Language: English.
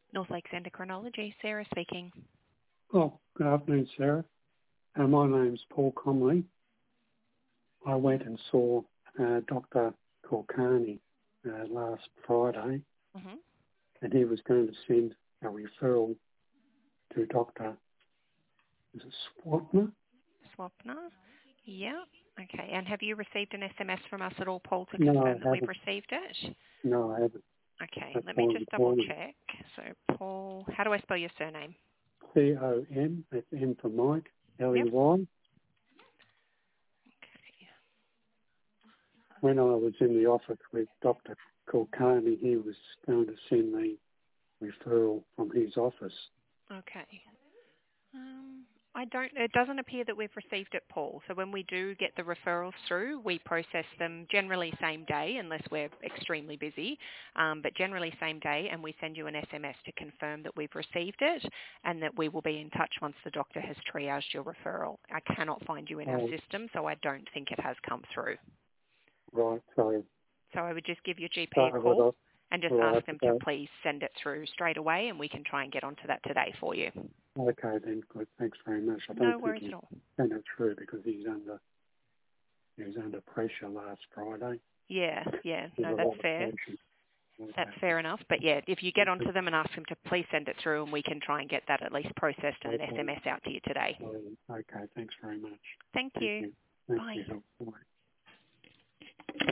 North Lakes Endocrinology, Sarah speaking. Oh, good afternoon, Sarah. My name's Paul Comley. I went and saw Dr. Kulkarni last Friday, Mm-hmm. and he was going to send a referral to Dr. Is it Swapna? Swapna? Yeah. Okay. And have you received an SMS from us at all, Paul, to No, I confirm that we've haven't. received it? No, I haven't. Okay. That's Let why me I'm just double calling. check. So, Paul, how do I spell your surname? C-O-M, that's M for Mike, Yep. L-E-Y. Okay. When I was in the office with Dr. Kulkarni, he was going to send me referral from his office. Okay. It doesn't appear that we've received it, Paul. So when we do get the referrals through, we process them generally same day unless we're extremely busy, but generally same day, and we send you an SMS to confirm that we've received it and that we will be in touch once the doctor has triaged your referral. I cannot find you in our Oh, system, so I don't think it has come through. right, so So I would just give your GP a started with call us. and just Right, ask them to okay. please send it through straight away, and we can try and get onto that today for you. Okay then, good. Thanks very much. I No don't think worries he at all. sent it through because he was under pressure last Friday. Yeah, There's no, a that's lot of fair. patients. That's Okay. fair enough. But yeah, if you get onto them and ask them to please send it through, and we can try and get that at least processed and an Okay. SMS out to you today. Okay. Thanks very much. Thank Thank you. you. Thanks for Bye. your help. Bye.